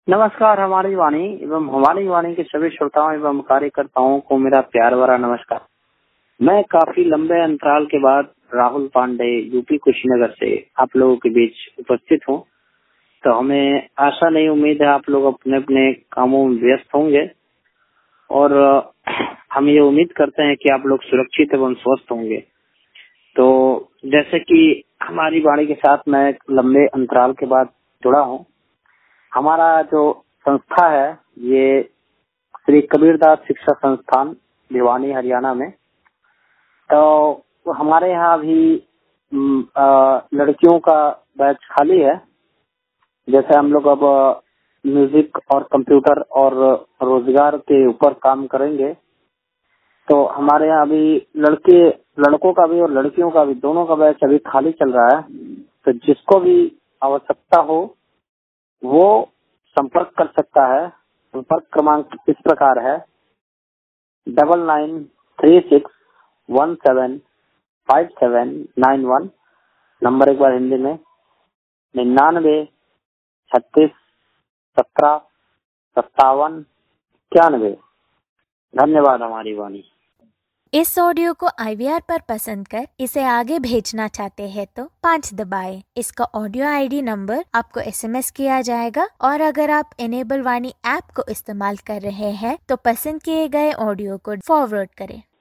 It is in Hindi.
नमस्कार। हमारी वाणी एवं हमारी वाणी के सभी श्रोताओं एवं कार्यकर्ताओं को मेरा प्यार भरा नमस्कार। मैं काफी लंबे अंतराल के बाद राहुल पांडे यूपी कुशीनगर से आप लोगों के बीच उपस्थित हूँ। तो हमें आशा नहीं उम्मीद है आप लोग अपने अपने कामों में व्यस्त होंगे और हम ये उम्मीद करते हैं कि आप लोग सुरक्षित एवं स्वस्थ होंगे। तो जैसे कि हमारी वाणी के साथ मैं एक लंबे अंतराल के बाद जुड़ा हूँ। हमारा जो संस्था है ये श्री कबीरदास शिक्षा संस्थान भिवानी हरियाणा में। तो हमारे यहाँ अभी लड़कियों का बैच खाली है। जैसे हम लोग अब म्यूजिक और कंप्यूटर और रोजगार के ऊपर काम करेंगे, तो हमारे यहाँ अभी लड़कों का भी और लड़कियों का भी दोनों का बैच अभी खाली चल रहा है। तो जिसको भी आवश्यकता हो वो संपर्क कर सकता है। संपर्क क्रमांक इस प्रकार है 9936175791। नंबर एक बार हिंदी में 9936175791। धन्यवाद हमारी वाणी। इस ऑडियो को IVR पर पसंद कर इसे आगे भेजना चाहते हैं तो 5 दबाएं। इसका ऑडियो ID नंबर आपको SMS किया जाएगा और अगर आप इनेबल वाणी ऐप को इस्तेमाल कर रहे हैं तो पसंद किए गए ऑडियो को फॉरवर्ड करें।